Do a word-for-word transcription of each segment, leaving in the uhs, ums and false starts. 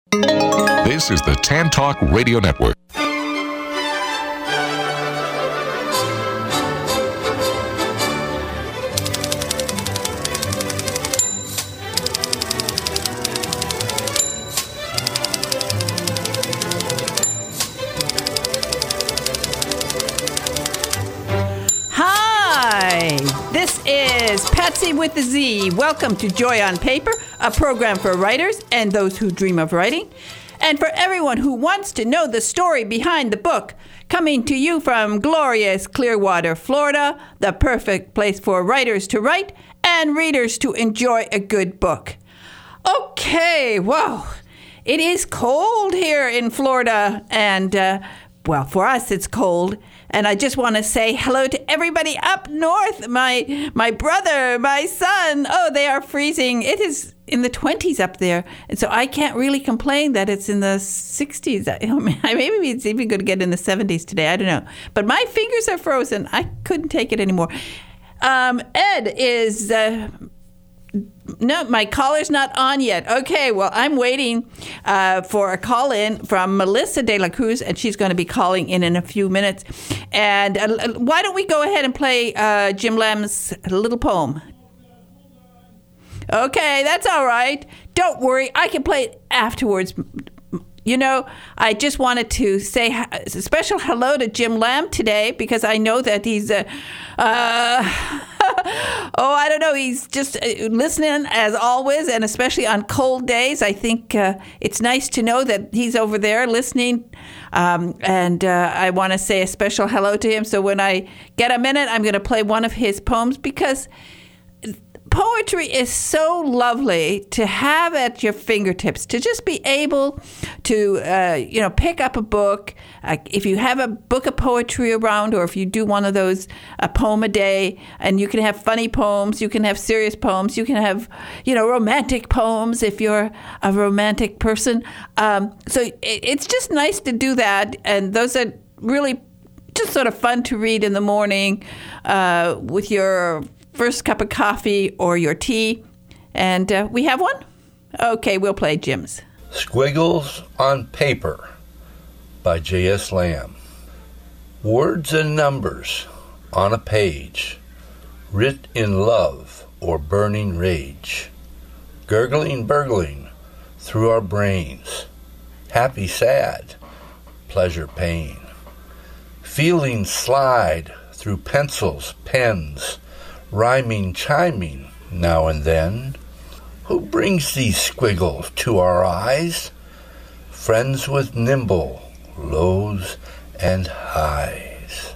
This is the Tan Talk Radio Network. Hi, this is Patsy with the Z. Welcome to Joy on Paper, a program for writers and those who dream of writing, and for everyone who wants to know the story behind the book. Coming to you from glorious Clearwater, Florida, the perfect place for writers to write and readers to enjoy a good book. Okay, whoa, it is cold here in Florida, and uh, well, for us it's cold. And I just want to say hello to everybody up north. My my brother, my son. Oh, they are freezing. It is in the twenties up there. And so I can't really complain that it's in the sixties. Maybe it's even going to get in the seventies today. I don't know. But my fingers are frozen. I couldn't take it anymore. Um, Ed is... Uh, No, my caller's not on yet. Okay, well, I'm waiting uh, for a call in from Melissa De La Cruz, and she's going to be calling in in a few minutes. And uh, why don't we go ahead and play uh, Jim Lamb's little poem? Okay, that's all right. Don't worry, I can play it afterwards. You know, I just wanted to say a special hello to Jim Lamb today because I know that he's, uh, uh, oh, I don't know, he's just listening as always, and especially on cold days. I think uh, it's nice to know that he's over there listening, um, and uh, I want to say a special hello to him. So when I get a minute, I'm going to play one of his poems because poetry is so lovely to have at your fingertips, to just be able to, uh, you know, pick up a book. Uh, if you have a book of poetry around, or if you do one of those, a poem a day, and you can have funny poems, you can have serious poems, you can have, you know, romantic poems if you're a romantic person. Um, so it, it's just nice to do that. And those are really just sort of fun to read in the morning uh, with your first cup of coffee or your tea. And uh, we have one? Okay, we'll play Jim's. Squiggles on Paper by J S Lamb. Words and numbers on a page, writ in love or burning rage, gurgling, burgling through our brains, happy, sad, pleasure, pain. Feelings slide through pencils, pens, rhyming, chiming now and then. Who brings these squiggles to our eyes? Friends with nimble lows and highs.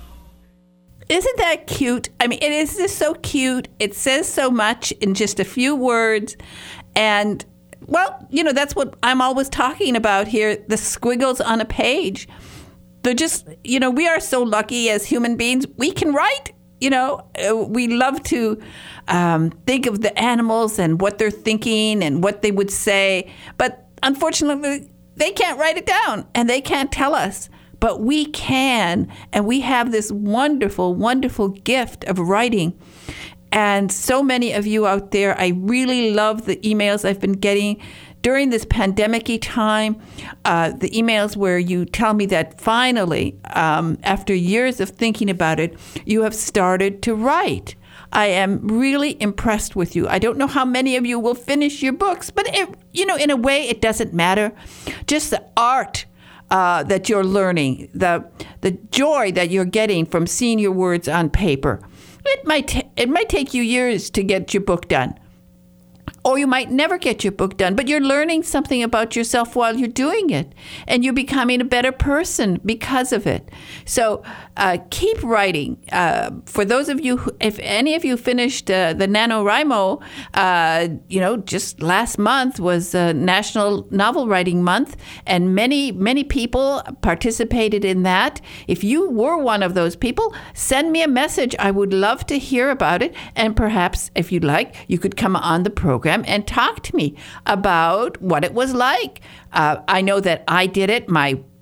Isn't that cute? I mean, it is just so cute. It says so much in just a few words. And, well, you know, that's what I'm always talking about here, the squiggles on a page. They're just, you know, we are so lucky as human beings. We can write. You know, we love to um, think of the animals and what they're thinking and what they would say. But unfortunately, they can't write it down and they can't tell us. But we can. And we have this wonderful, wonderful gift of writing. And so many of you out there, I really love the emails I've been getting during this pandemic-y time, uh, the emails where you tell me that finally, um, after years of thinking about it, you have started to write. I am really impressed with you. I don't know how many of you will finish your books, but it, you know, in a way, it doesn't matter. Just the art uh, that you're learning, the the joy that you're getting from seeing your words on paper. It might t- it might take you years to get your book done. Or you might never get your book done, but you're learning something about yourself while you're doing it. And you're becoming a better person because of it. So uh, keep writing. Uh, for those of you, who, if any of you finished uh, the NaNoWriMo, uh, you know, just last month was uh, National Novel Writing Month. And many, many people participated in that. If you were one of those people, send me a message. I would love to hear about it. And perhaps, if you'd like, you could come on the program and talk to me about what it was like. Uh, I know that I did it. My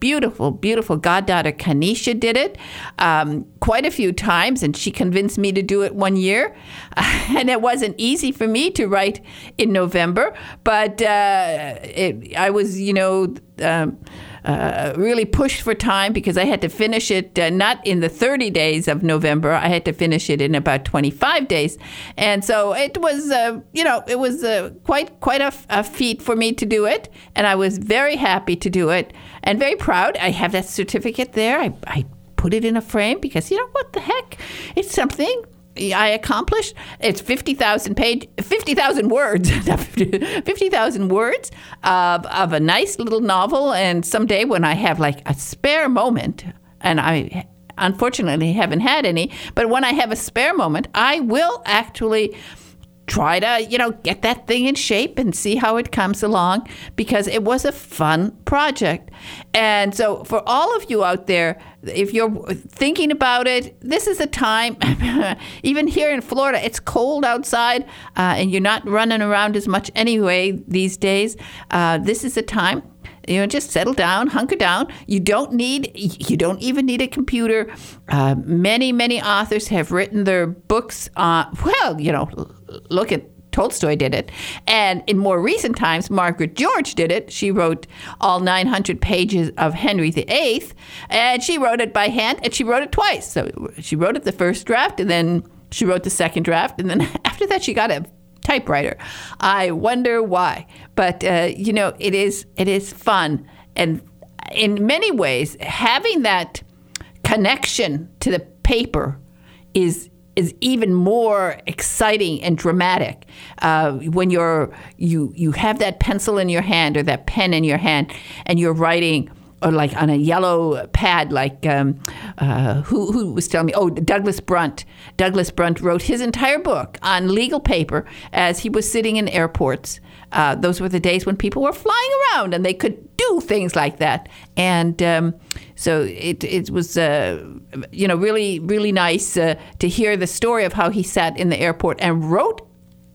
beautiful, beautiful goddaughter, Kanisha, did it um, quite a few times, and she convinced me to do it one year. And it wasn't easy for me to write in November, but uh, it, I was, you know, um, uh, really pushed for time because I had to finish it uh, not in the thirty days of November. I had to finish it in about twenty-five days. And so it was, uh, you know, it was uh, quite quite a, a feat for me to do it. And I was very happy to do it and very proud. I have that certificate there. I, I put it in a frame because, you know, what the heck? It's something I accomplished. It's fifty thousand page, fifty thousand words, fifty thousand words of, of a nice little novel. And someday when I have like a spare moment, and I unfortunately haven't had any, but when I have a spare moment, I will actually try to, you know, get that thing in shape and see how it comes along, because it was a fun project. And so for all of you out there, if you're thinking about it, this is a time, even here in Florida, it's cold outside uh, and you're not running around as much anyway these days. Uh, this is a time, you know, just settle down, hunker down. You don't need, you don't even need a computer. Uh, many, many authors have written their books on, well, you know, look at Tolstoy did it. And in more recent times, Margaret George did it. She wrote all nine hundred pages of Henry the Eighth, and she wrote it by hand, and she wrote it twice. So she wrote it the first draft, and then she wrote the second draft, and then after that she got a typewriter. I wonder why. But, uh, you know, it is it is fun. And in many ways, having that connection to the paper is is even more exciting and dramatic uh, when you're you you have that pencil in your hand or that pen in your hand and you're writing, or like on a yellow pad, like um, uh, who who was telling me? Oh, Douglas Brunt. Douglas Brunt wrote his entire book on legal paper as he was sitting in airports. Uh, those were the days when people were flying around and they could do things like that. And um, so it it was uh, you know really really nice uh, to hear the story of how he sat in the airport and wrote.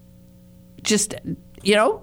Just. You know,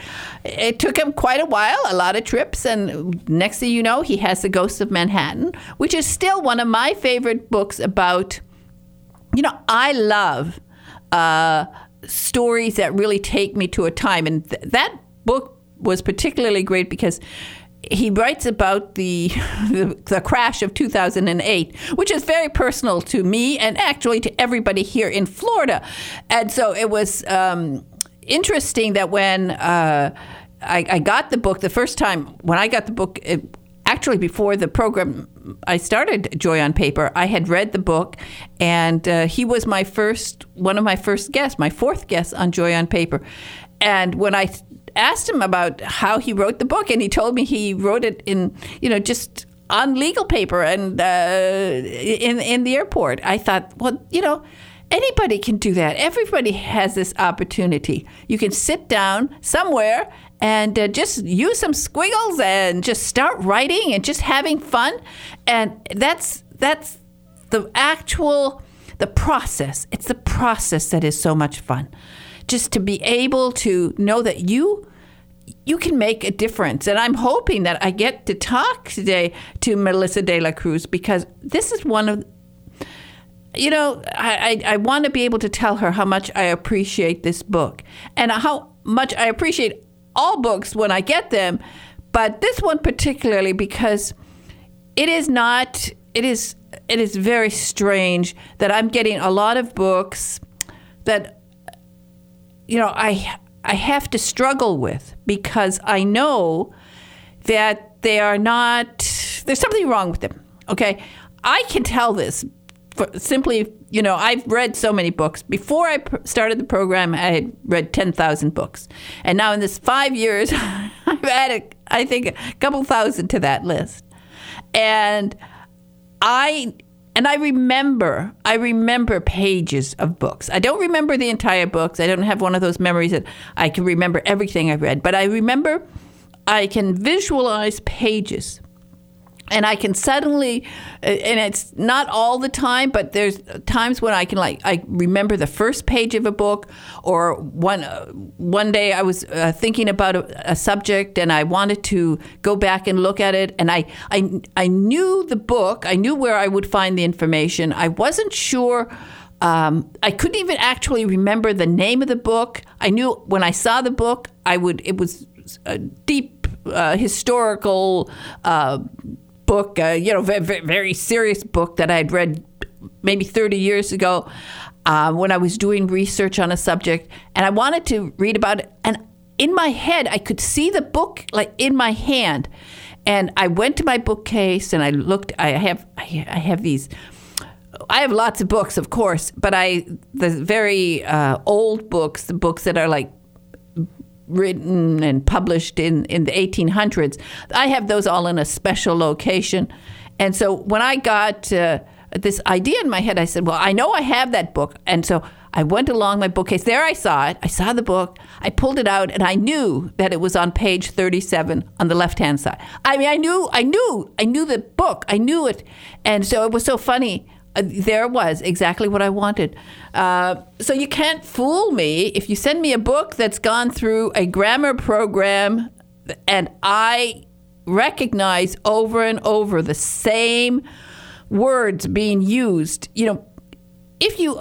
it took him quite a while, a lot of trips, and next thing you know, he has The Ghosts of Manhattan, which is still one of my favorite books about, you know, I love uh, stories that really take me to a time. And th- that book was particularly great because he writes about the, the the crash of two thousand eight, which is very personal to me and actually to everybody here in Florida. And so it was... Um, interesting that when uh, I, I got the book the first time, when I got the book, it, actually before the program, I started Joy on Paper, I had read the book, and uh, he was my first, one of my first guests, my fourth guest on Joy on Paper. And when I asked him about how he wrote the book, and he told me he wrote it in, you know, just on legal paper and uh, in in the airport, I thought, well, you know, anybody can do that. Everybody has this opportunity. You can sit down somewhere and uh, just use some squiggles and just start writing and just having fun. And that's that's the actual, the process. It's the process that is so much fun. Just to be able to know that you you can make a difference. And I'm hoping that I get to talk today to Melissa De La Cruz, because this is one of You know, I, I, I want to be able to tell her how much I appreciate this book and how much I appreciate all books when I get them, but this one particularly because it is not, it is, it is very strange that I'm getting a lot of books that, you know, I, I have to struggle with because I know that they are not, there's something wrong with them, okay? I can tell this. For simply, you know, I've read so many books. Before I pr- started the program, I had read ten thousand books. And now in this five years, I've added, I think, a couple thousand to that list. And I and I remember, I remember pages of books. I don't remember the entire books. I don't have one of those memories that I can remember everything I read. But I remember I can visualize pages. And I can suddenly, and it's not all the time, but there's times when I can like, I remember the first page of a book, or one uh, one day I was uh, thinking about a, a subject and I wanted to go back and look at it. And I, I, I knew the book, I knew where I would find the information. I wasn't sure, um, I couldn't even actually remember the name of the book. I knew when I saw the book, I would, it was a deep uh, historical uh book, uh, you know, very, very serious book that I'd read maybe thirty years ago uh, when I was doing research on a subject, and I wanted to read about it. And in my head, I could see the book like in my hand, and I went to my bookcase and I looked. I have, I have these. I have lots of books, of course, but I the very uh, old books, the books that are like written and published in, in the eighteen hundreds. I have those all in a special location. And so when I got uh, this idea in my head, I said, well, I know I have that book. And so I went along my bookcase. There I saw it. I saw the book. I pulled it out, and I knew that it was on page thirty-seven on the left-hand side. I mean, I knew, I knew, I knew the book. I knew it. And so it was so funny. Uh, there it was, exactly what I wanted. Uh, so you can't fool me if you send me a book that's gone through a grammar program and I recognize over and over the same words being used. You know, if you,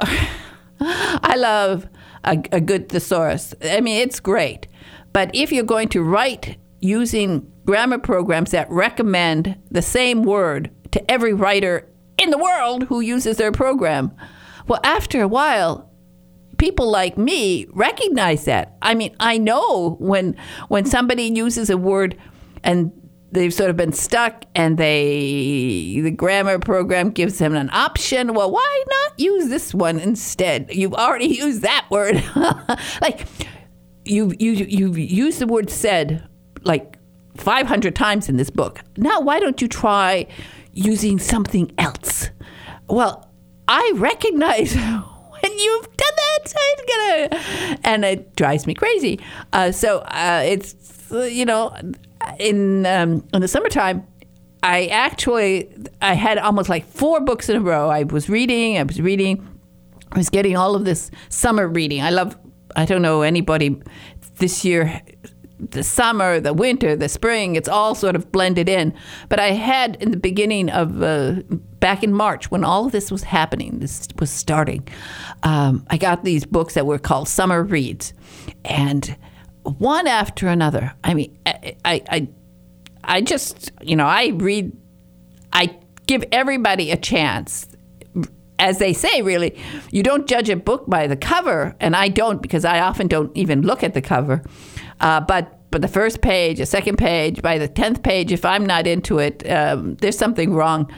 I love a, a good thesaurus. I mean, it's great. But if you're going to write using grammar programs that recommend the same word to every writer in the world who uses their program, well, after a while, people like me recognize that. I mean, I know when when somebody uses a word and they've sort of been stuck, and they the grammar program gives them an option. Well, why not use this one instead? You've already used that word. Like you you you've used the word "said" like five hundred times in this book. Now, why don't you try using something else? Well, I recognize when you've done that, it's gonna, and it drives me crazy. Uh, so uh, it's, you know, in um, in the summertime, I actually, I had almost like four books in a row. I was reading, I was reading, I was getting all of this summer reading. I love, I don't know anybody this year, the summer, the winter, the spring, it's all sort of blended in. But I had in the beginning of, uh, back in March, when all of this was happening, this was starting, um, I got these books that were called Summer Reads. And one after another, I mean, I, I, I, I just, you know, I read, I give everybody a chance. As they say, really, you don't judge a book by the cover, and I don't, because I often don't even look at the cover. Uh, but but the first page, the second page, by the tenth page, if I'm not into it, um, there's something wrong.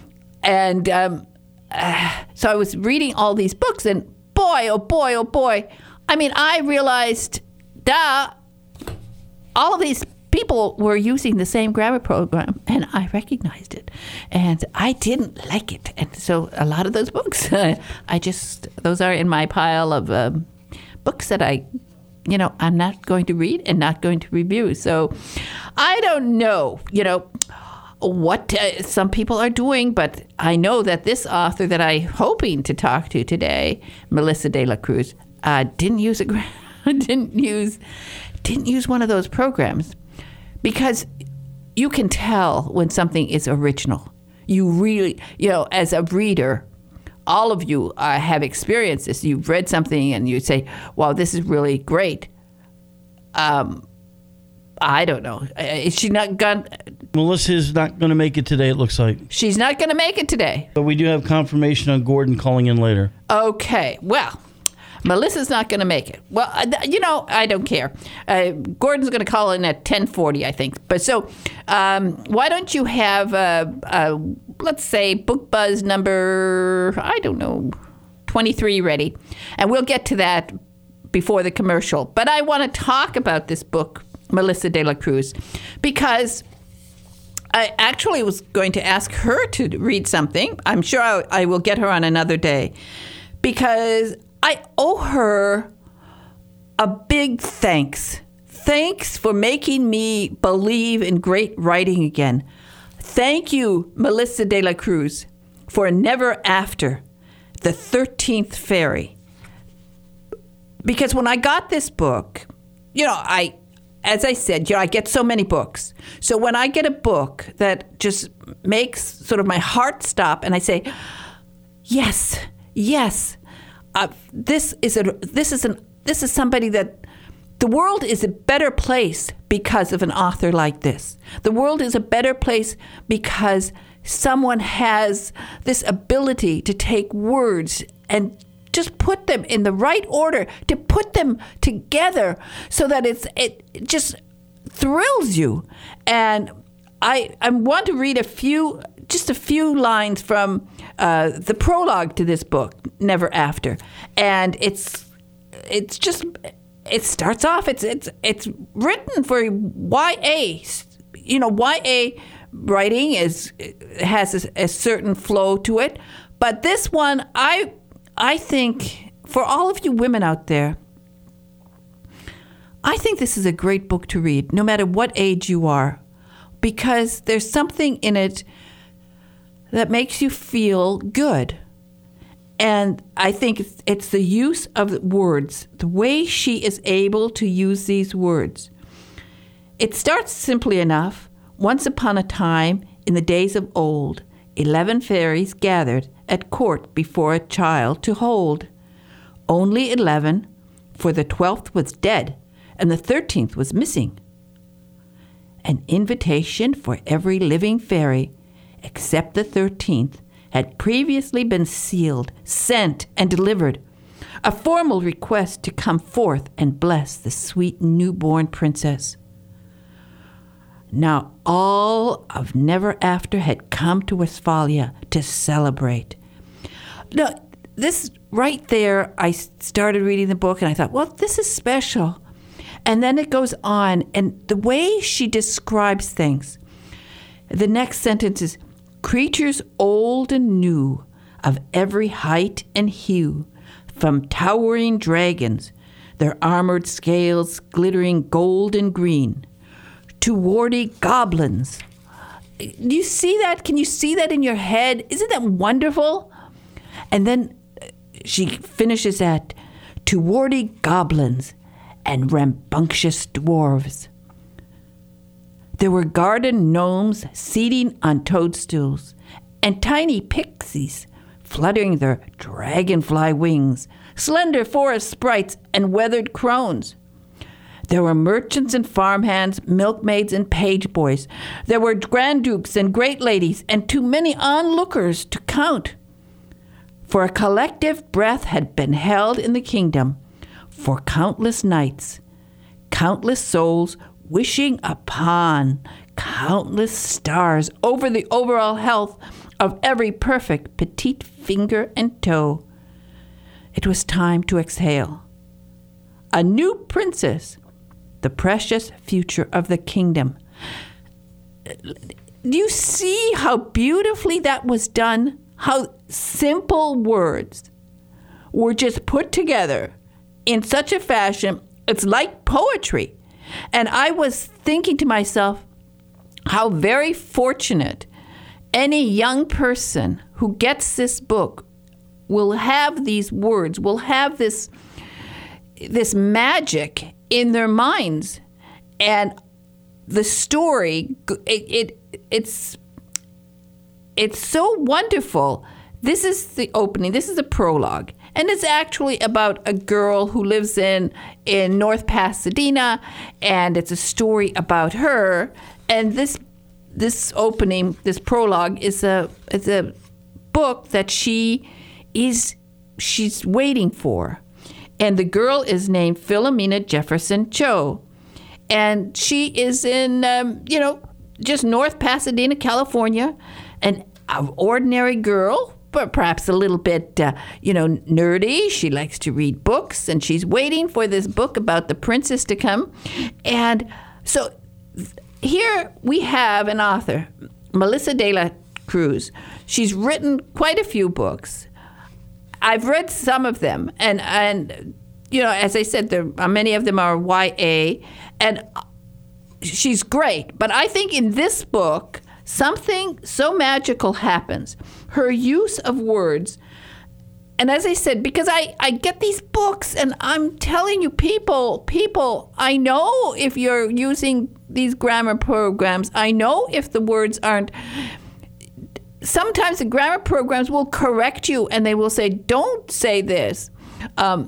And um, uh, so I was reading all these books, and boy, oh boy, oh boy, I mean, I realized, duh, all of these people were using the same grammar program, and I recognized it, and I didn't like it. And so a lot of those books, I just, those are in my pile of um, books that I, you know, I'm not going to read and not going to review. So I don't know, you know, what uh, some people are doing, but I know that this author that I'm hoping to talk to today, Melissa De La Cruz, uh, didn't use a didn't use didn't use one of those programs, because you can tell when something is original. You really, you know, as a reader, all of you uh, have experienced this. You've read something and you say, wow, this is really great. Um, I don't know. Is she not gone? Melissa's not going to make it today, it looks like. She's not going to make it today. But we do have confirmation on Gordon calling in later. Okay. Well, Melissa's not going to make it. Well, you know, I don't care. Uh, Gordon's going to call in at ten forty, I think. But so um, why don't you have, uh, uh, let's say, Book Buzz number, I don't know, twenty-three ready. And we'll get to that before the commercial. But I want to talk about this book, Melissa De La Cruz, because I actually was going to ask her to read something. I'm sure I, I will get her on another day, because I owe her a big thanks. Thanks for making me believe in great writing again. Thank you, Melissa de la Cruz, for Never After, the thirteenth Fairy. Because when I got this book, you know, I, as I said, you know, I get so many books. So when I get a book that just makes sort of my heart stop, and I say, yes, yes, uh, this is a this is an this is somebody that the world is a better place because of an author like this. The world is a better place because someone has this ability to take words and just put them in the right order, to put them together so that it's it just thrills you. And I I want to read a few, just a few lines from uh, the prologue to this book, Never After, and it's it's just it starts off. It's it's it's written for Y A. You know, Y A writing is has a, a certain flow to it, but this one I. I think, for all of you women out there, I think this is a great book to read, no matter what age you are, because there's something in it that makes you feel good. And I think it's, it's the use of the words, the way she is able to use these words. It starts simply enough. Once upon a time, in the days of old, eleven fairies gathered at court before a child to hold. Only eleven, for the twelfth was dead, and the thirteenth was missing. An invitation for every living fairy, except the thirteenth, had previously been sealed, sent, and delivered. A formal request to come forth and bless the sweet newborn princess. Now all of Never After had come to Westphalia to celebrate. Now, this right there, I started reading the book and I thought, well, this is special. And then it goes on, and the way she describes things, the next sentence is, creatures old and new, of every height and hue, from towering dragons, their armored scales glittering gold and green, to warty goblins. Do you see that? Can you see that in your head? Isn't that wonderful? And then she finishes at, to warty goblins and rambunctious dwarves. There were garden gnomes seating on toadstools, and tiny pixies fluttering their dragonfly wings, slender forest sprites and weathered crones. There were merchants and farmhands, milkmaids and page boys. There were grand dukes and great ladies, and too many onlookers to count. For a collective breath had been held in the kingdom for countless nights, countless souls wishing upon countless stars over the overall health of every perfect petite finger and toe. It was time to exhale. A new princess, the precious future of the kingdom. Do you see how beautifully that was done? How simple words were just put together in such a fashion, it's like poetry. And I was thinking to myself, how very fortunate any young person who gets this book will have these words, will have this this magic in their minds. And the story, it, it it's it's so wonderful. This is the opening. This is the prologue. And it's actually about a girl who lives in, in North Pasadena, and it's a story about her. And this this opening, this prologue, is a is a book that she is she's waiting for. And the girl is named Philomena Jefferson Cho. And she is in, um, you know, just North Pasadena, California, an ordinary girl, but perhaps a little bit, uh, you know, nerdy. She likes to read books, and she's waiting for this book about the princess to come. And so here we have an author, Melissa de la Cruz. She's written quite a few books. I've read some of them, and, and you know, as I said, there are, many of them are Y A, and she's great. But I think in this book, something so magical happens. Her use of words. And as I said, because I, I get these books and I'm telling you, people, people, I know if you're using these grammar programs, I know if the words aren't. Sometimes the grammar programs will correct you and they will say, don't say this. Um,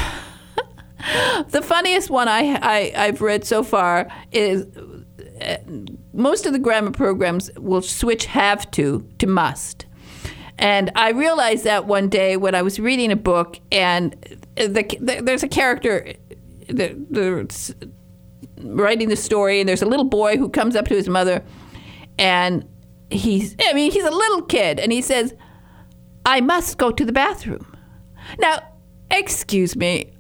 the funniest one I, I, I've read so far is uh, most of the grammar programs will switch have to to must. And I realized that one day when I was reading a book, and the, the, there's a character the, the, writing the story, and there's a little boy who comes up to his mother, and he's, I mean, he's a little kid, and he says, I must go to the bathroom. Now, excuse me,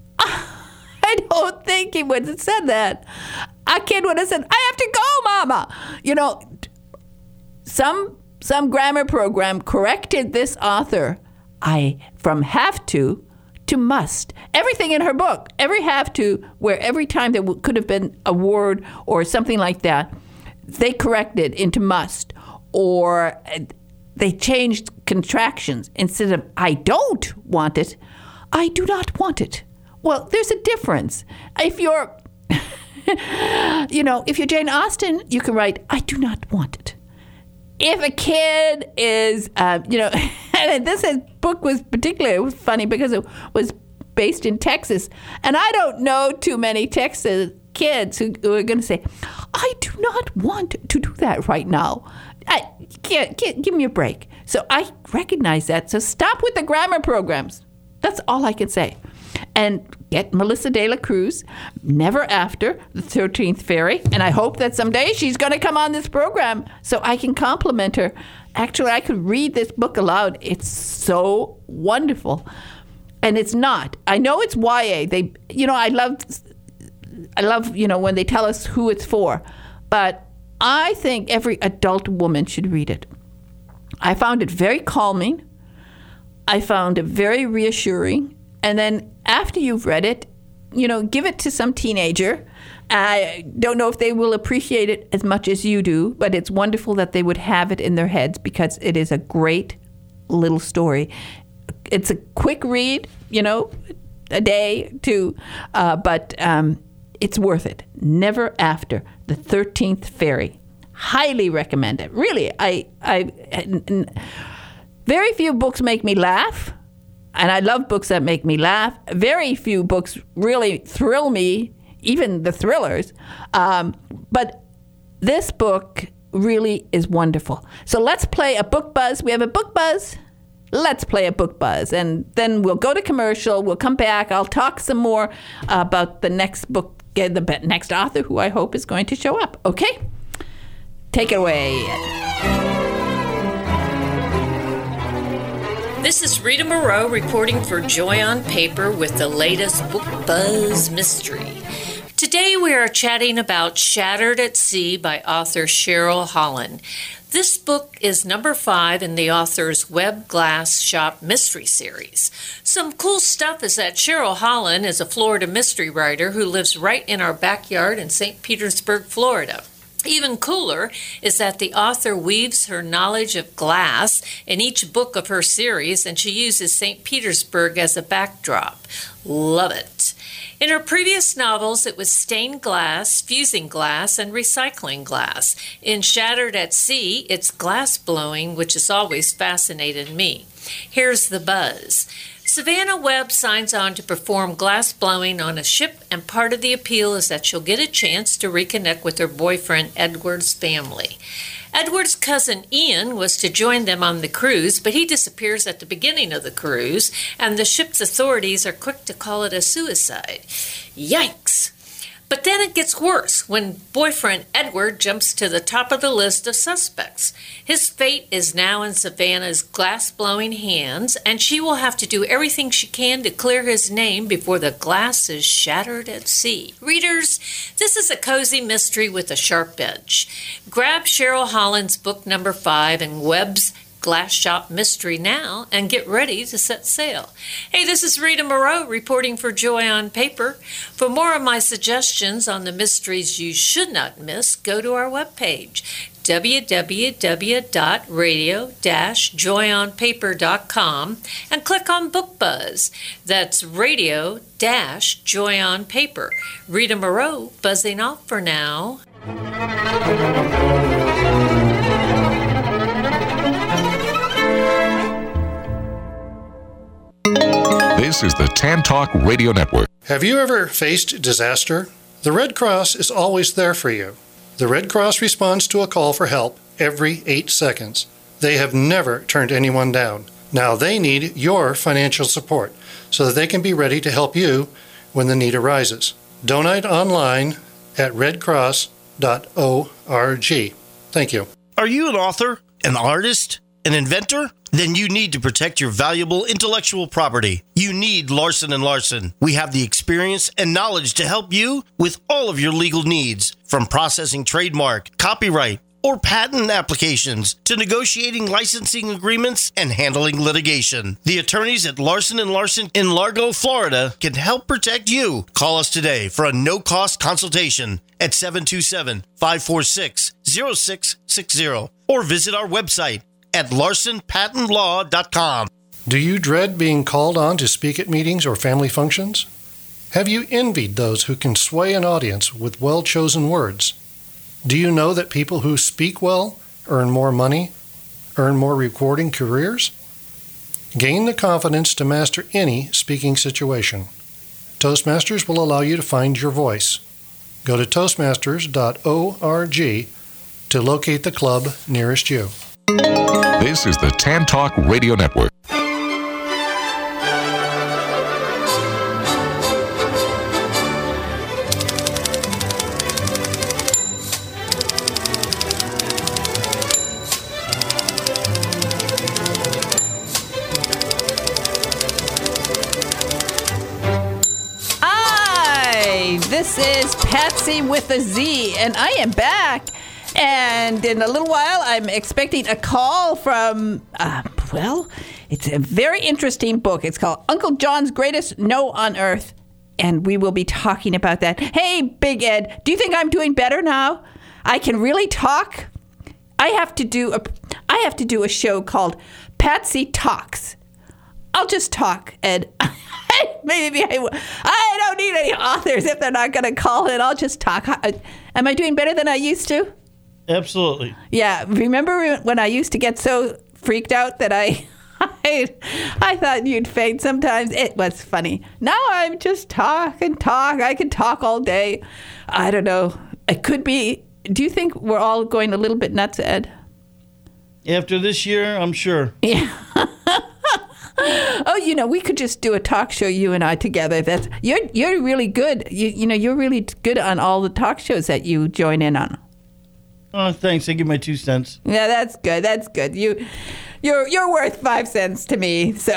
I don't think he would have said that. A kid would have said, I have to go, Mama. You know, some... Some grammar program corrected this author I from have to to must. Everything in her book, every have to, where every time there w- could have been a word or something like that, they corrected into must. Or they changed contractions. Instead of I don't want it, I do not want it. Well, there's a difference. If you're, you know, if you're Jane Austen, you can write, I do not want it. If a kid is, uh, you know, and this is, book was particularly funny because it was based in Texas. And I don't know too many Texas kids who, who are going to say, I do not want to do that right now. I can't, can't, give me a break. So I recognize that. So stop with the grammar programs. That's all I can say. And get Melissa De La Cruz, Never After, The thirteenth Fairy. And I hope that someday she's going to come on this program so I can compliment her. Actually, I could read this book aloud. It's so wonderful. And it's not. I know it's Y A. They, you know, I love, I love, you know, when they tell us who it's for. But I think every adult woman should read it. I found it very calming. I found it very reassuring. And then after you've read it, you know, give it to some teenager. I don't know if they will appreciate it as much as you do, but it's wonderful that they would have it in their heads because it is a great little story. It's a quick read, you know, a day, two, uh, but um, it's worth it. Never After, The thirteenth Fairy. Highly recommend it. Really, I, I, n- very few books make me laugh. And I love books that make me laugh. Very few books really thrill me, even the thrillers. Um, but this book really is wonderful. So let's play a book buzz. We have a book buzz. Let's play a book buzz. And then we'll go to commercial. We'll come back. I'll talk some more about the next book, the next author who I hope is going to show up. Okay? Take it away. This is Rita Moreau reporting for Joy on Paper with the latest Book Buzz mystery. Today we are chatting about Shattered at Sea by author Cheryl Holland. This book is number five in the author's Web Glass Shop mystery series. Some cool stuff is that Cheryl Holland is a Florida mystery writer who lives right in our backyard in Saint Petersburg, Florida. Even cooler is that the author weaves her knowledge of glass in each book of her series, and she uses Saint Petersburg as a backdrop. Love it. In her previous novels, it was stained glass, fusing glass, and recycling glass. In Shattered at Sea, it's glass blowing, which has always fascinated me. Here's the buzz. Savannah Webb signs on to perform glass blowing on a ship, and part of the appeal is that she'll get a chance to reconnect with her boyfriend Edward's family. Edward's cousin Ian was to join them on the cruise, but he disappears at the beginning of the cruise, and the ship's authorities are quick to call it a suicide. Yikes! But then it gets worse when boyfriend Edward jumps to the top of the list of suspects. His fate is now in Savannah's glass-blowing hands, and she will have to do everything she can to clear his name before the glass is shattered at sea. Readers, this is a cozy mystery with a sharp edge. Grab Cheryl Holland's book number five and Webb's Glass Shop Mystery now and get ready to set sail. Hey, this is Rita Moreau reporting for Joy on Paper. For more of my suggestions on the mysteries you should not miss, go to our webpage, w w w dot radio dash joy on paper dot com and click on Book Buzz. That's radio dash joy on paper. Rita Moreau buzzing off for now. This is the Tan Talk Radio Network. Have you ever faced disaster? The Red Cross is always there for you. The Red Cross responds to a call for help every eight seconds. They have never turned anyone down. Now they need your financial support so that they can be ready to help you when the need arises. Donate online at red cross dot org. Thank you. Are you an author, an artist, an inventor? Then you need to protect your valuable intellectual property. You need Larson and Larson. We have the experience and knowledge to help you with all of your legal needs, from processing trademark, copyright, or patent applications to negotiating licensing agreements and handling litigation. The attorneys at Larson and Larson in Largo, Florida can help protect you. Call us today for a no-cost consultation at seven two seven, five four six, zero six six zero or visit our website at larson patent law dot com. Do you dread being called on to speak at meetings or family functions? Have you envied those who can sway an audience with well-chosen words? Do you know that people who speak well earn more money, earn more rewarding careers? Gain the confidence to master any speaking situation. Toastmasters will allow you to find your voice. Go to toastmasters dot org to locate the club nearest you. This is the Tan Talk Radio Network. Hi, this is Patsy with a Z, and I am back. And in a little while, I'm expecting a call from, uh, well, it's a very interesting book. It's called Uncle John's Greatest No on Earth. And we will be talking about that. Hey, Big Ed, do you think I'm doing better now? I can really talk? I have to do a, I have to do a show called Patsy Talks. I'll just talk, Ed. Maybe I will. I don't need any authors if they're not going to call in. I'll just talk. Am I doing better than I used to? Absolutely. Yeah. Remember when I used to get so freaked out that I, I, I thought you'd faint sometimes? It was funny. Now I'm just talk and talk. I can talk all day. I don't know. It could be. Do you think we're all going a little bit nuts, Ed? After this year, I'm sure. Yeah. Oh, you know, we could just do a talk show, you and I together. That's you're you're really good. You you know, you're really good on all the talk shows that you join in on. Oh, thanks. I give my two cents. Yeah, that's good. That's good. You, you're you're worth five cents to me. So,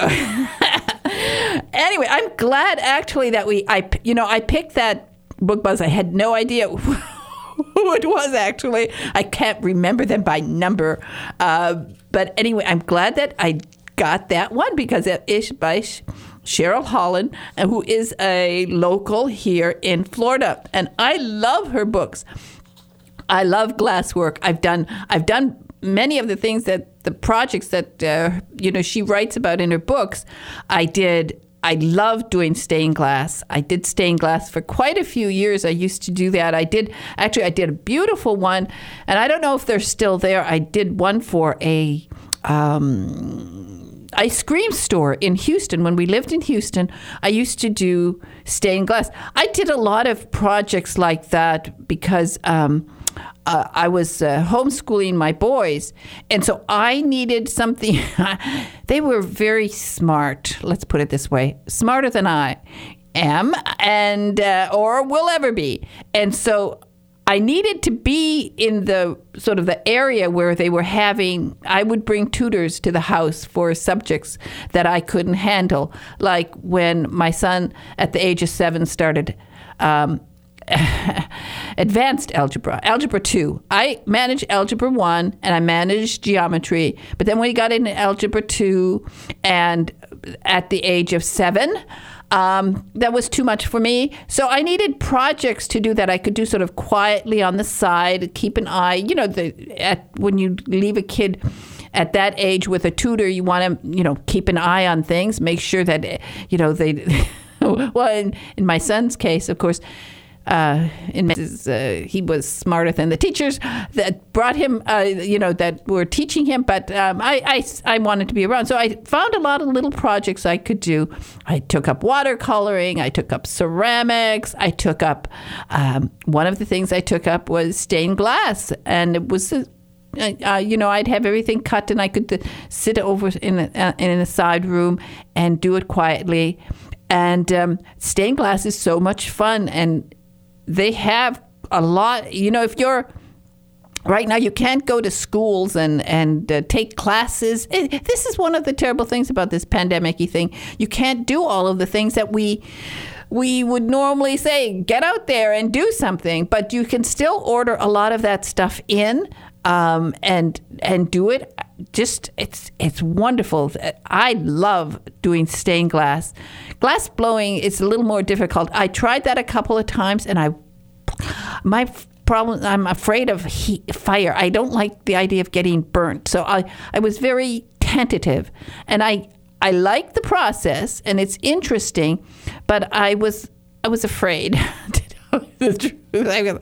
anyway, I'm glad actually that we I you know I picked that Book Buzz. I had no idea who it was actually. I can't remember them by number. Uh, but anyway, I'm glad that I got that one because it is by Cheryl Holland, who is a local here in Florida, and I love her books. I love glasswork. I've done I've done many of the things that the projects that uh, you know she writes about in her books. I did. I love doing stained glass. I did stained glass for quite a few years. I used to do that. I did actually. I did a beautiful one, and I don't know if they're still there. I did one for a um, ice cream store in Houston. When we lived in Houston, I used to do stained glass. I did a lot of projects like that because. Um, Uh, I was uh, homeschooling my boys, and so I needed something. They were very smart, let's put it this way, smarter than I am, and uh, or will ever be. And so I needed to be in the sort of the area where they were having, I would bring tutors to the house for subjects that I couldn't handle, like when my son at the age of seven started um, advanced algebra, algebra two. I managed algebra one and I managed geometry. But then when he got into algebra two and at the age of seven, Um, that was too much for me. So I needed projects to do that I could do sort of quietly on the side, keep an eye. You know, the, at, when you leave a kid at that age with a tutor, you want to, you know, keep an eye on things, make sure that, you know, they, well, in, in my son's case, of course, Uh, in uh, he was smarter than the teachers that brought him, uh, you know, that were teaching him. But um, I, I, I wanted to be around. So I found a lot of little projects I could do. I took up watercoloring. I took up ceramics. I took up, um, one of the things I took up was stained glass. And it was, uh, uh, you know, I'd have everything cut and I could uh, sit over in a, uh, in a side room and do it quietly. And um, stained glass is so much fun. And they have a lot, you know, if you're, right now you can't go to schools and, and uh, take classes. It, this is one of the terrible things about this pandemic-y thing. You can't do all of the things that we we would normally say, get out there and do something, but you can still order a lot of that stuff in um, and and do it. Just, it's it's wonderful. I love doing stained glass. Glass blowing is a little more difficult. I tried that a couple of times, and I, my problem, I'm afraid of heat, fire. I don't like the idea of getting burnt. So I, I was very tentative, and I I like the process, and it's interesting, but I was I was afraid. The truth. I,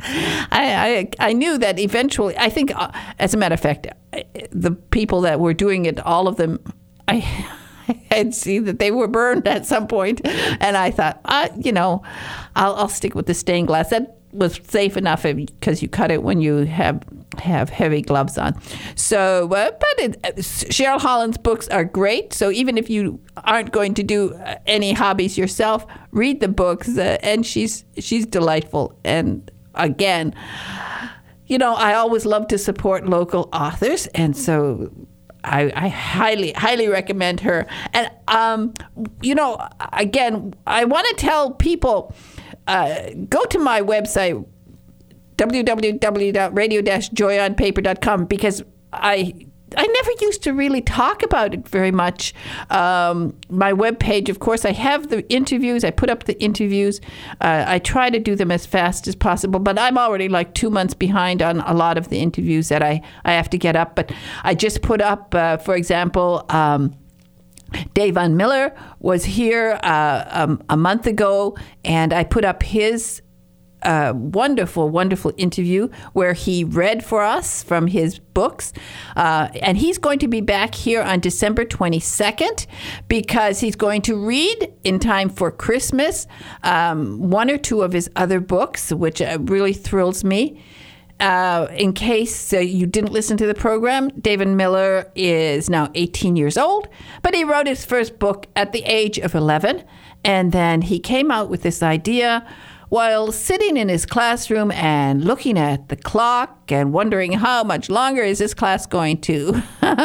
I I knew that eventually, I think, uh, as a matter of fact, the people that were doing it, all of them, I had seen that they were burned at some point, and I thought, uh, you know, I'll, I'll stick with the stained glass. That was safe enough because you cut it when you have have heavy gloves on. So, uh, but it, Cheryl Holland's books are great. So even if you aren't going to do any hobbies yourself, read the books, uh, and she's she's delightful. And again, you know, I always love to support local authors, and so I, I highly, highly recommend her. And um, you know, again, I want to tell people, uh, go to my website, w w w dot radio dash joy on paper dot com, because I I never used to really talk about it very much. Um, my webpage, of course, I have the interviews. I put up the interviews. Uh, I try to do them as fast as possible, but I'm already like two months behind on a lot of the interviews that I, I have to get up. But I just put up, uh, for example, um, Davon Miller was here uh, um, a month ago, and I put up his a wonderful, wonderful interview where he read for us from his books. Uh, and he's going to be back here on December twenty-second because he's going to read in time for Christmas um, one or two of his other books, which uh, really thrills me. Uh, in case uh, you didn't listen to the program, Davon Miller is now eighteen years old, but he wrote his first book at the age of eleven. And then he came out with this idea while sitting in his classroom and looking at the clock and wondering how much longer is this class going to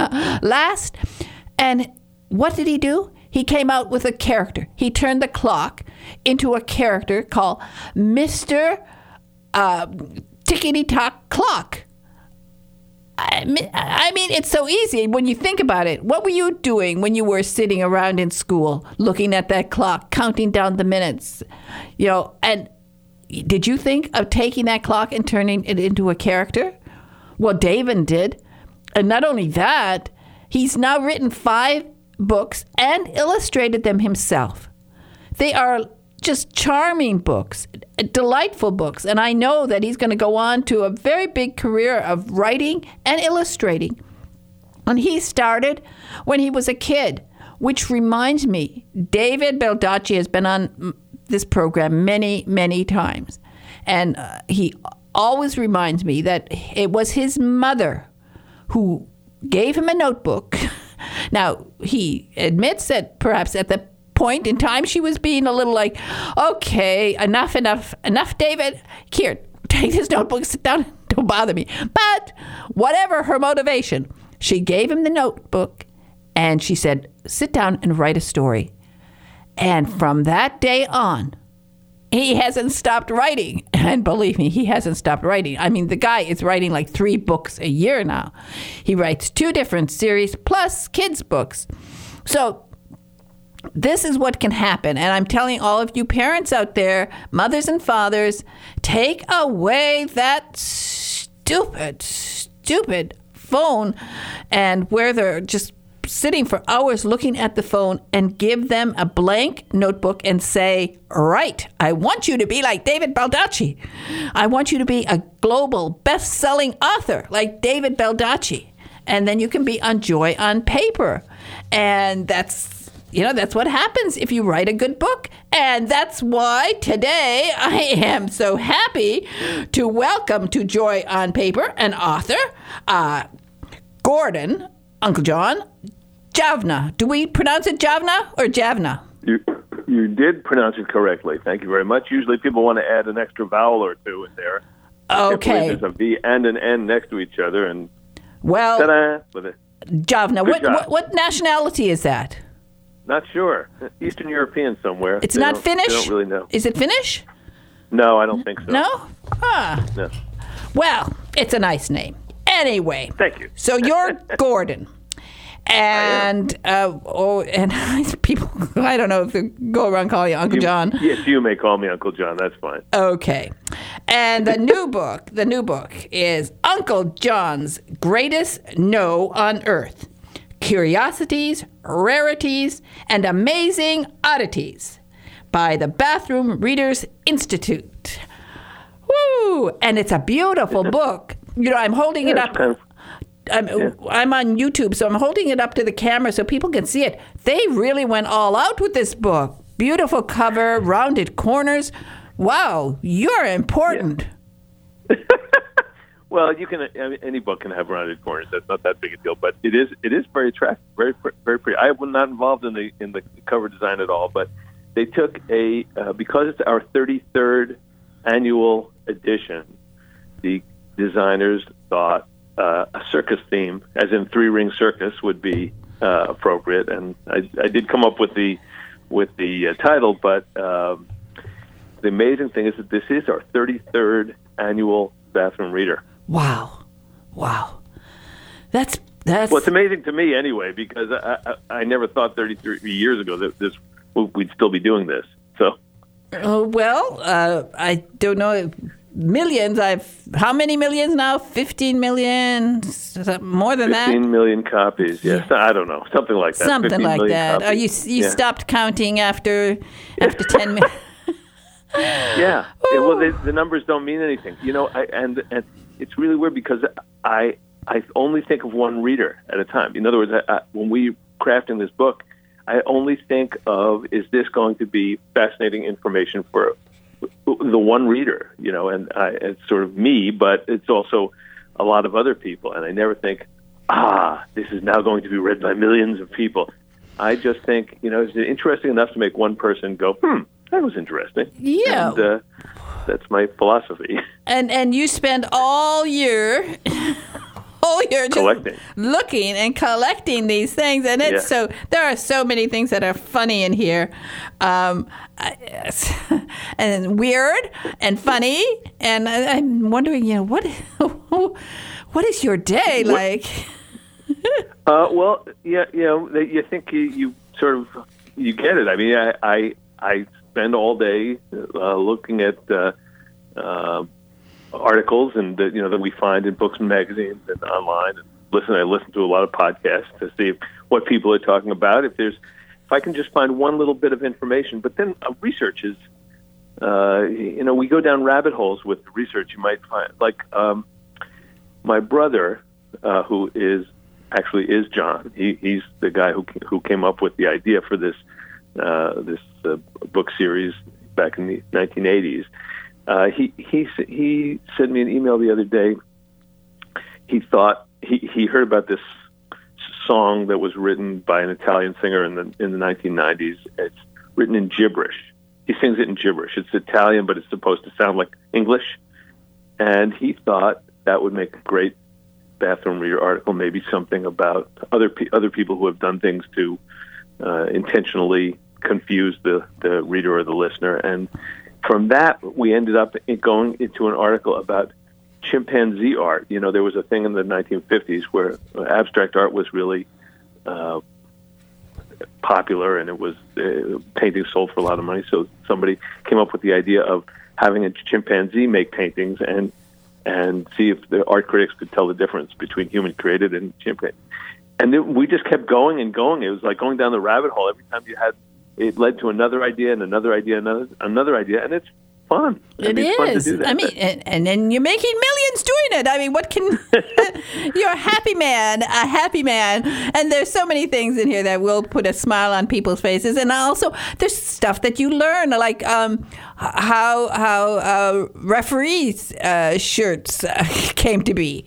last. And what did he do? He came out with a character. He turned the clock into a character called Mister Uh, Tickety-Tock Clock. I mean, I mean, it's so easy when you think about it. What were you doing when you were sitting around in school, looking at that clock, counting down the minutes? You know, and did you think of taking that clock and turning it into a character? Well, Davon did. And not only that, he's now written five books and illustrated them himself. They are just charming books, delightful books. And I know that he's going to go on to a very big career of writing and illustrating. And he started when he was a kid, which reminds me, David Baldacci has been on this program many, many times. And uh, he always reminds me that it was his mother who gave him a notebook. Now, he admits that perhaps at the point in time she was being a little like, okay, enough, enough, enough, David. Here, take this notebook, sit down, don't bother me. But whatever her motivation, she gave him the notebook and she said, sit down and write a story. And from that day on, he hasn't stopped writing. And believe me, he hasn't stopped writing. I mean, the guy is writing like three books a year now. He writes two different series plus kids' books. So this is what can happen. And I'm telling all of you parents out there, mothers and fathers, take away that stupid, stupid phone and where they're just sitting for hours looking at the phone, and give them a blank notebook and say, right, I want you to be like David Baldacci. I want you to be a global best-selling author like David Baldacci. And then you can be on Joy on Paper. And that's, you know, that's what happens if you write a good book. And that's why today I am so happy to welcome to Joy on Paper an author, uh, Gordon, Uncle John, Javna. Do we pronounce it Javna or Javna? You you did pronounce it correctly. Thank you very much. Usually people want to add an extra vowel or two in there. Okay. There's a V and an N next to each other, and well, ta-da, with it. Javna. What, what what nationality is that? Not sure. Eastern European somewhere. It's They not don't- Finnish? They don't really know. Is it Finnish? No, I don't think so. No? Ah. No. Well, it's a nice name. Anyway. Thank you. So you're Gordon. And uh, oh, and people, I don't know if they go around calling you Uncle You- John. Yes, you may call me Uncle John. That's fine. Okay. And the new book, the new book is Uncle John's Greatest No on Earth. Curiosities, Rarities, and Amazing Oddities by the Bathroom Readers Institute. Woo! And it's a beautiful book. You know, I'm holding it Yeah, up. it's kind of- I'm, I'm on YouTube, so I'm holding it up to the camera so people can see it. They really went all out with this book. Beautiful cover, rounded corners. Wow, you're important. Well, you can. I mean, any book can have rounded corners. That's not that big a deal, but it is. It is very attractive, very, very pretty. I was not involved in the in the cover design at all, but they took a uh, because it's our thirty-third annual edition. The designers thought uh, a circus theme, as in Three Ring Circus, would be uh, appropriate, and I, I did come up with the with the uh, title. But um, the amazing thing is that this is our thirty-third annual Bathroom Reader. Wow, wow, that's that's. Well, it's amazing to me anyway, because I, I, I never thought thirty-three years ago that this we'd still be doing this. So, Uh, well, uh, I don't know. Millions. I've how many millions now? Fifteen million. More than that. fifteen million copies. Yes, I don't know, something like that. Something fifteen like million that. Oh, you copies. you Yeah. stopped counting after after ten minutes. Yeah. Yeah, well, the, the numbers don't mean anything, you know. I, and and it's really weird because I I only think of one reader at a time. In other words, I, I, when we crafting this book, I only think of, is this going to be fascinating information for the one reader, you know? And I, it's sort of me, but it's also a lot of other people. And I never think, ah, this is now going to be read by millions of people. I just think, you know, it's interesting enough to make one person go, hmm, that was interesting. Yeah. And uh, that's my philosophy. And and you spend all year, all year just Collecting. looking and collecting these things, and it's Yeah. so there are so many things that are funny in here, um, I- and weird and funny, and I, I'm wondering, you know, what what is your day like? Uh, well, yeah, you know, they- you think you, you sort of you get it. I mean, I I, I spend all day uh, looking at uh, uh, articles and uh, you know that we find in books and magazines and online. And listen, I listen to a lot of podcasts to see what people are talking about. If there's, if I can just find one little bit of information, but then uh, research is, uh, you know, we go down rabbit holes with research. You might find like um, my brother, uh, who is. Actually, is John. He, he's the guy who who came up with the idea for this uh, this uh, book series back in the nineteen eighties. Uh, he he he sent me an email the other day. He thought he, he heard about this song that was written by an Italian singer in the in the nineteen nineties. It's written in gibberish. He sings it in gibberish. It's Italian, but it's supposed to sound like English. And he thought that would make a great Bathroom Reader article, maybe something about other pe- other people who have done things to uh, intentionally confuse the, the reader or the listener. And from that, we ended up in going into an article about chimpanzee art. You know, there was a thing in the nineteen fifties where abstract art was really uh, popular, and it was uh, paintings sold for a lot of money. So somebody came up with the idea of having a chimpanzee make paintings and and see if the art critics could tell the difference between human created and chimpanzee. And then we just kept going and going. It was like going down the rabbit hole. Every time you had, it led to another idea and another idea, another another idea, and it's fun. I It mean, it's fun to is. do that. I mean, and, and then you're making millions doing it. I mean, what can you're a happy man, a happy man, and there's so many things in here that will put a smile on people's faces. And also, there's stuff that you learn, like um, how how uh, referees' uh, shirts uh, came to be.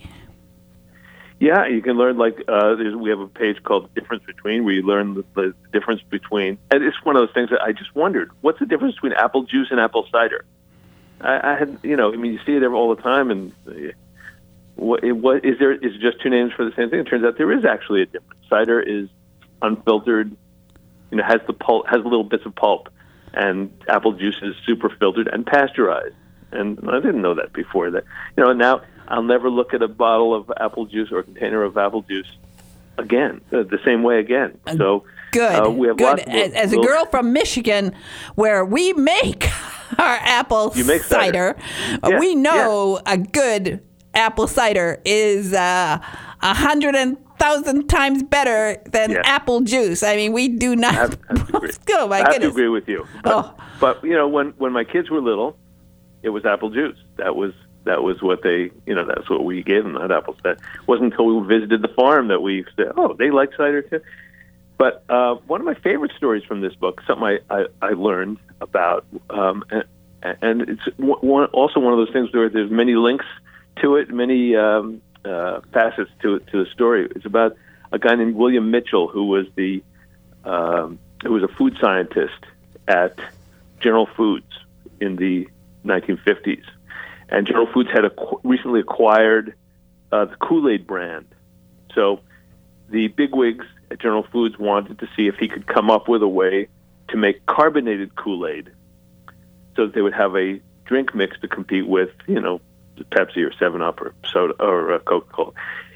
Yeah, you can learn, like, uh, there's, we have a page called Difference Between, where you learn the, the difference between, and it's one of those things that I just wondered, what's the difference between apple juice and apple cider? I, I had, you know, I mean, you see it all the time, and uh, what, it, what is there, is it just two names for the same thing? It turns out there is actually a difference. Cider is unfiltered, you know, has the pulp, has little bits of pulp, and apple juice is super filtered and pasteurized. And I didn't know that before. That, you know, now I'll never look at a bottle of apple juice or a container of apple juice again, uh, the same way again. So Good. uh, we have Good. lots of As, as a little- girl from Michigan, where we make our apple You make cider. cider, uh, Yeah, we know a good apple cider is uh, a hundred and thousand times better than Yeah. apple juice. I mean, we do not. I have, I have to agree. Oh my I have goodness. to agree with you. But, Oh. but you know, when when my kids were little, it was apple juice. That was that was what they, you know, that's what we gave them. That apple cider. It wasn't until we visited the farm that we said, oh, they like cider too. But uh, one of my favorite stories from this book, something I, I, I learned about, um, and, and it's one, also one of those things where there's many links to it, many um, uh, facets to it, to the story. It's about a guy named William Mitchell, who was the um, who was a food scientist at General Foods in the nineteen fifties. And General Foods had acqu- recently acquired uh, the Kool-Aid brand. So the bigwigs at General Foods wanted to see if he could come up with a way to make carbonated Kool-Aid so that they would have a drink mix to compete with, you know, Pepsi or seven up or soda or uh, Coca-Cola.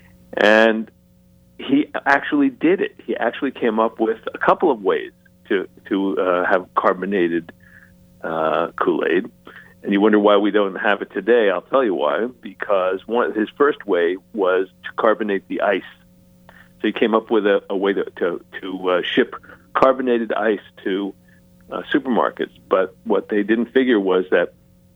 And he actually did it. He actually came up with a couple of ways to, to uh, have carbonated uh, Kool-Aid. And you wonder why we don't have it today. I'll tell you why. Because one, his first way was to carbonate the ice. So he came up with a, a way to to, to uh, ship carbonated ice to uh, supermarkets. But what they didn't figure was that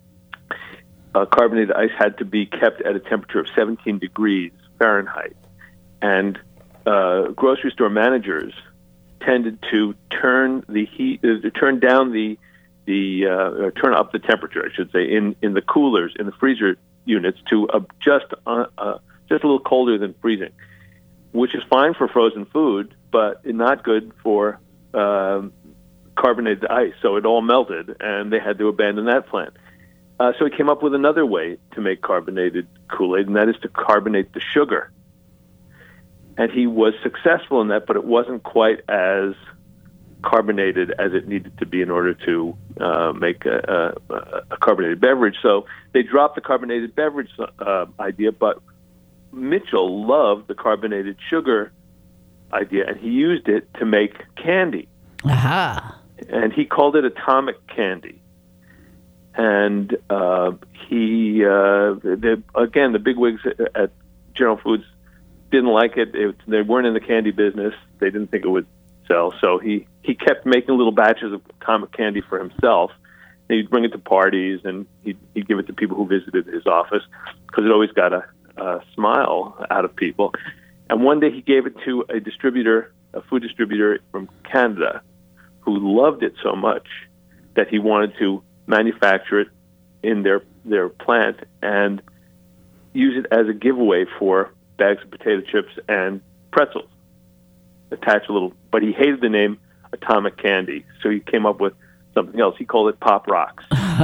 uh, carbonated ice had to be kept at a temperature of seventeen degrees Fahrenheit. And uh, grocery store managers tended to turn the heat, uh, to turn down the the uh, turn up the temperature, I should say, in, in the coolers, in the freezer units to uh, just uh, uh, just a little colder than freezing, which is fine for frozen food, but not good for um, carbonated ice. So it all melted, and they had to abandon that plan. Uh, so he came up with another way to make carbonated Kool-Aid, and that is to carbonate the sugar. And he was successful in that, but it wasn't quite as carbonated as it needed to be in order to uh, make a, a, a carbonated beverage. So they dropped the carbonated beverage uh, idea, but Mitchell loved the carbonated sugar idea, and he used it to make candy. Aha. And he called it atomic candy. And uh, he, uh, the, again, the bigwigs at General Foods didn't like it. it. They weren't in the candy business. They didn't think it would sell. So he, he kept making little batches of atomic candy for himself. And he'd bring it to parties, and he'd, he'd give it to people who visited his office because it always got a, a smile out of people. And one day he gave it to a distributor, a food distributor from Canada, who loved it so much that he wanted to manufacture it in their their plant and use it as a giveaway for bags of potato chips and pretzels. Attach a little, but he hated the name Atomic Candy, so he came up with something else. He called it Pop Rocks.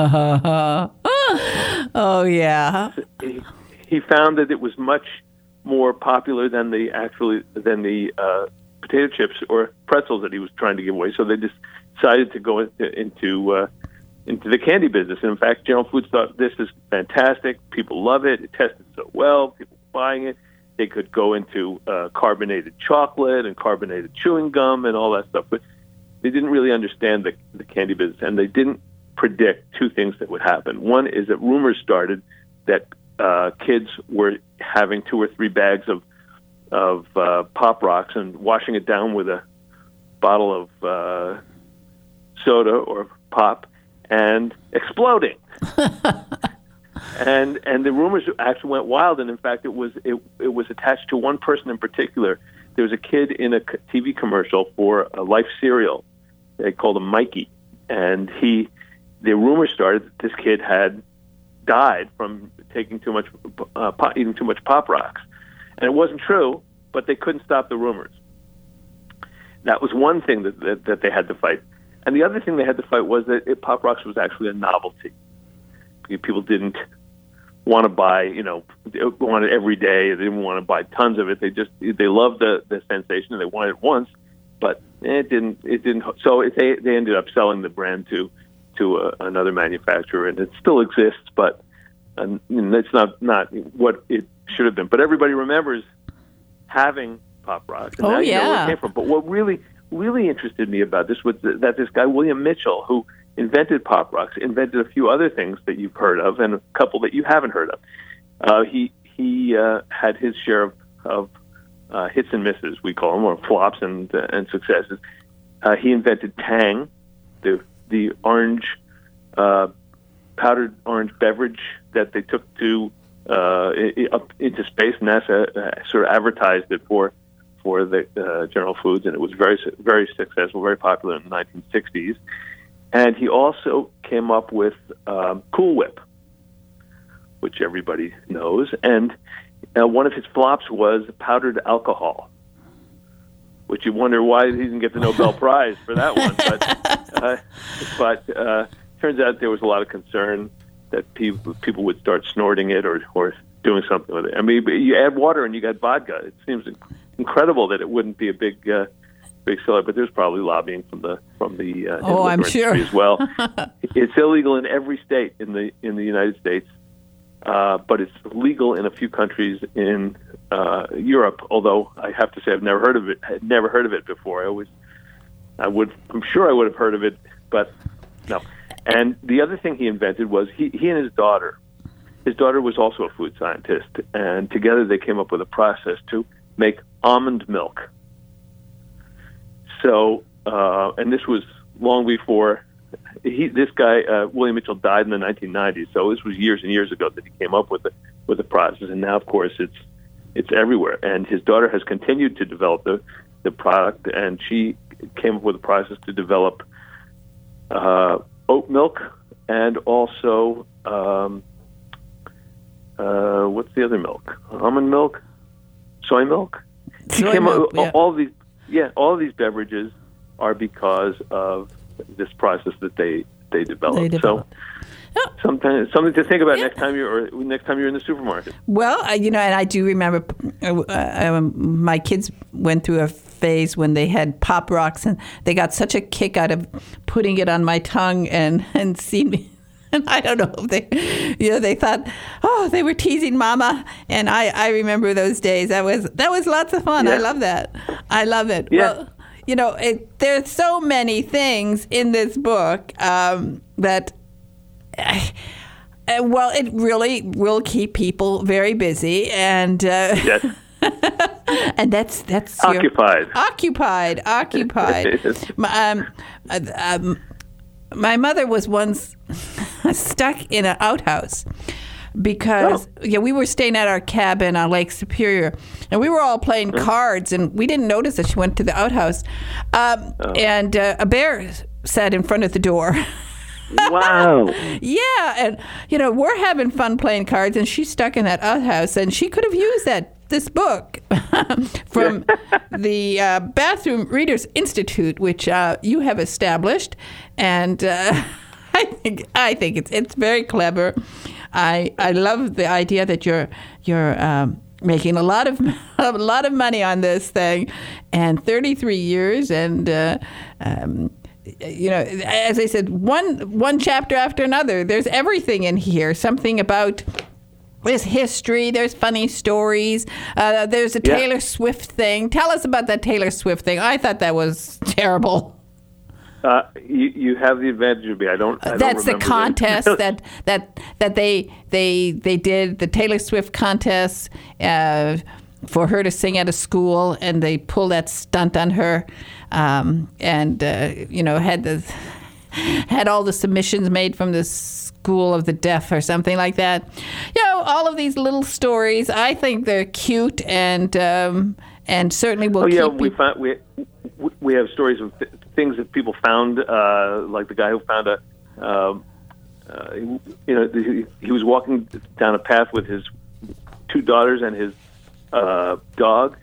Oh yeah. He, he found that it was much more popular than the actually than the uh, potato chips or pretzels that he was trying to give away. So they just decided to go into into, uh, into the candy business. And in fact, General Foods thought this is fantastic. People love it. It tested so well. People were buying it. they could go into uh, carbonated chocolate and carbonated chewing gum and all that stuff. But they didn't really understand the, the candy business, and they didn't predict two things that would happen. One is that rumors started that uh, kids were having two or three bags of of uh, Pop Rocks and washing it down with a bottle of uh, soda or pop and exploding. and and the rumors actually went wild. And in fact, it was it, it was attached to one person in particular. There was a kid in a T V commercial for a Life cereal. They called him Mikey, and he. The rumor started that this kid had died from taking too much, uh, pop, eating too much Pop Rocks, and it wasn't true. But they couldn't stop the rumors. That was one thing that, that, that they had to fight. And the other thing they had to fight was that it, Pop Rocks was actually a novelty. People didn't want to buy, you know, they wanted it every day. They didn't want to buy tons of it. They just, they loved the, the sensation and they wanted it once, but it didn't, it didn't. So it, they, they ended up selling the brand to, to a, another manufacturer, and it still exists, but uh, it's not, not what it should have been. But everybody remembers having Pop Rocks, and oh, now you yeah. know where it came from. But what really, really interested me about this was that this guy, William Mitchell, who invented Pop Rocks, invented a few other things that you've heard of and a couple that you haven't heard of. Uh, he he uh, had his share of, of uh, hits and misses, we call them, or flops and uh, and successes. Uh, he invented Tang, the the orange, uh, powdered orange beverage that they took to Uh, up into space. NASA uh, sort of advertised it for for the uh, General Foods, and it was very very successful, very popular in the nineteen sixties. And he also came up with um, Cool Whip, which everybody knows. And uh, one of his flops was powdered alcohol, which you wonder why he didn't get the Nobel Prize for that one. But uh, but uh, turns out there was a lot of concern that people people would start snorting it or, or doing something with it. I mean, you add water and you got vodka. It seems incredible that it wouldn't be a big uh, big seller, but there's probably lobbying from the from the uh, oh, I'm sure as well. It's illegal in every state in the in the United States, uh, but it's legal in a few countries in uh, Europe. Although I have to say I've never heard of it. I'd never heard of it before. I always I would I'm sure I would have heard of it, but no. And the other thing he invented was he, he and his daughter, his daughter was also a food scientist, and together they came up with a process to make almond milk. So, uh, and this was long before, he, this guy, uh, William Mitchell, died in the nineteen nineties, so this was years and years ago that he came up with the, with the process, and now, of course, it's it's everywhere. And his daughter has continued to develop the, the product, and she came up with a process to develop uh, oat milk, and also um, uh, what's the other milk? Almond milk, soy milk. He Soy came milk, up, yeah. all these, yeah, all of these beverages are because of this process that they they developed. They developed. So, sometimes something to think about next time you're or next time you're in the supermarket. Well, uh, you know, and I do remember uh, um, my kids went through a phase when they had Pop Rocks, and they got such a kick out of putting it on my tongue and and seeing me. And I don't know if they, you know, they thought, oh, they were teasing Mama. And I, I remember those days. That was that was lots of fun. Yeah. I love that. I love it. Yeah. Well, you know, it, there's so many things in this book um, that. Uh, well, it really will keep people very busy, and uh, Yes. and that's that's Occupied. Your, occupied, occupied. my, um, uh, um, my mother was once stuck in an outhouse because Oh. yeah, we were staying at our cabin on Lake Superior, and we were all playing cards, and we didn't notice that she went to the outhouse, um, Oh. and uh, a bear sat in front of the door. Wow. Yeah, and you know, we're having fun playing cards, and she's stuck in that outhouse, and she could have used that this book from the uh, Bathroom Readers Institute, which uh, you have established, and uh, I think I think it's it's very clever. I I love the idea that you're you're um, making a lot of a lot of money on this thing, and thirty-three years, and. Uh, um, You know, as I said, one one chapter after another. There's everything in here. Something about There's history. There's funny stories. Uh, there's a Yeah. Taylor Swift thing. Tell us about that Taylor Swift thing. I thought that was terrible. Uh, you, you have the advantage of me. I don't. I don't That's the remember contest that. that that that they they they did the Taylor Swift contest uh, for her to sing at a school, and they pulled that stunt on her, um, and uh, you know had the had all the submissions made from the School of the Deaf or something like that. You know, all of these little stories. I think they're cute, and um, and certainly will Oh yeah, keep we you- found we we have stories of th- things that people found, uh, like the guy who found a, um, uh, you know, he, he was walking down a path with his two daughters and his uh, dog,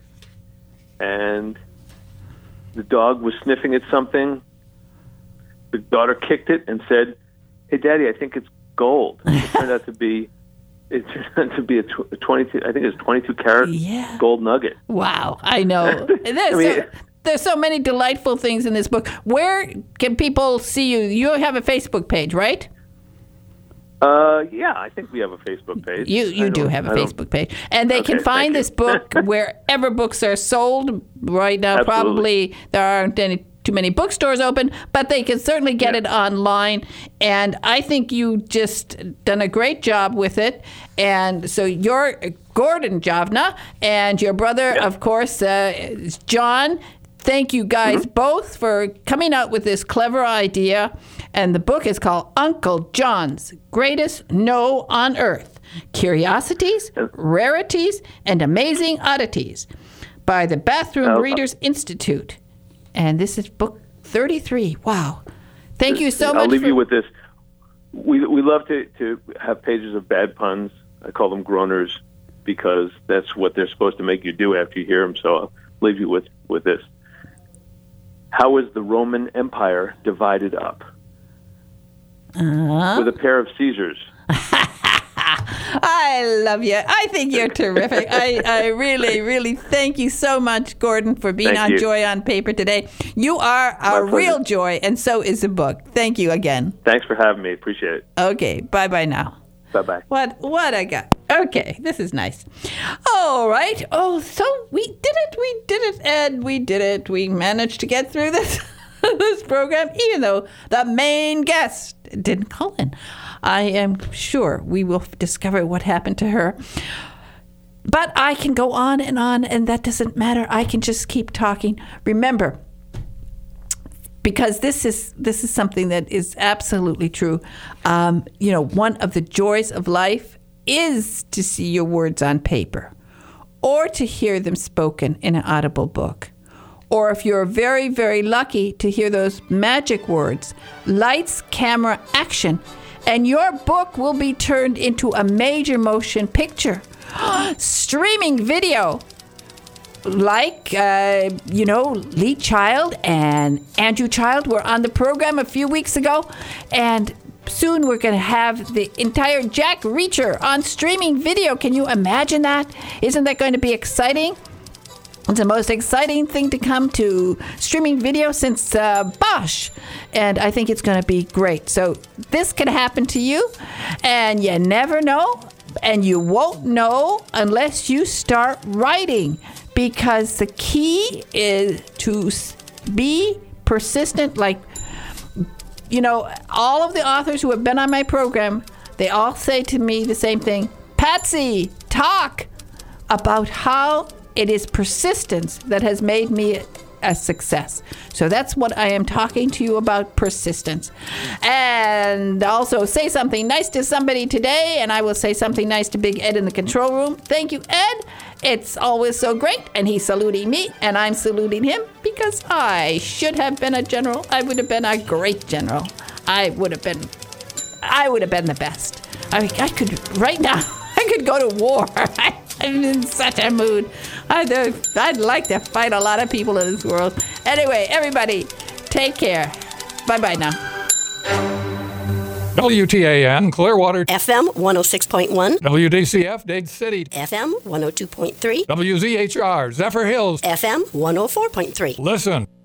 and the dog was sniffing at something. The daughter kicked it and said, "Hey, Daddy, I think it's gold." It turned out to be. It turned out to be a, tw- a twenty-two. I think it's twenty-two carat Yeah. gold nugget. Wow, I know. There's, I mean- so, there's so many delightful things in this book. Where can people see you? You have a Facebook page, right? Uh, yeah, I think we have a Facebook page. You you I do don't- have a I don't- Facebook page, and they can Okay, find thank you. this book wherever books are sold. Right now, Absolutely. probably there aren't any too many bookstores open, but they can certainly get Yeah. it online. And I think you just done a great job with it. And so you're Gordon Javna, and your brother, Yeah. of course, uh, is John. Thank you guys Mm-hmm. both for coming out with this clever idea. And the book is called Uncle John's Greatest No on Earth: Curiosities, Rarities, and Amazing Oddities by the Bathroom Oh. Readers Institute. And this is book thirty-three. Wow. Thank you so I'll much. leave for- you with this. We we love to, to have pages of bad puns. I call them groaners because that's what they're supposed to make you do after you hear them. So I'll leave you with, with this. How was the Roman Empire divided up? Uh-huh. With a pair of Caesars. I love you. I think you're terrific. I, I really, really thank you so much, Gordon, for being Thank on you. Joy on Paper today. You are our pleasure. real joy, and so is the book. Thank you again. Thanks for having me. Appreciate it. Okay, bye-bye now. Bye-bye. What what I got? Okay, this is nice. All right. Oh, so we did it. We did it, Ed. We did it. We managed to get through this this program, even though the main guest didn't call in. I am sure we will discover what happened to her. But I can go on and on, and that doesn't matter. I can just keep talking. Remember, because this is this is something that is absolutely true. Um, you know, one of the joys of life is to see your words on paper, or to hear them spoken in an audible book, or if you're very, very lucky to hear those magic words, lights, camera, action, and your book will be turned into a major motion picture, streaming video. Like, uh, you know, Lee Child and Andrew Child were on the program a few weeks ago. And soon we're going to have the entire Jack Reacher on streaming video. Can you imagine that? Isn't that going to be exciting? It's the most exciting thing to come to streaming video since uh, Bosch. And I think it's going to be great. So this can happen to you. And you never know. And you won't know unless you start writing. Because the key is to be persistent. Like, you know, all of the authors who have been on my program, they all say to me the same thing. Patsy, talk about how it is persistence that has made me a success. So that's what I am talking to you about, persistence. And also say something nice to somebody today, and I will say something nice to Big Ed in the control room. Thank you, Ed. It's always so great. And he's saluting me, and I'm saluting him because I should have been a general. I would have been a great general. I would have been, I would have been the best. I, I could, right now, I could go to war. I'm in such a mood. I'd, I'd like to fight a lot of people in this world. Anyway, everybody, take care. Bye-bye now. W T A N, Clearwater. F M one oh six point one. W D C F, Dade City. F M one oh two point three. W Z H R, Zephyr Hills. F M one oh four point three. Listen.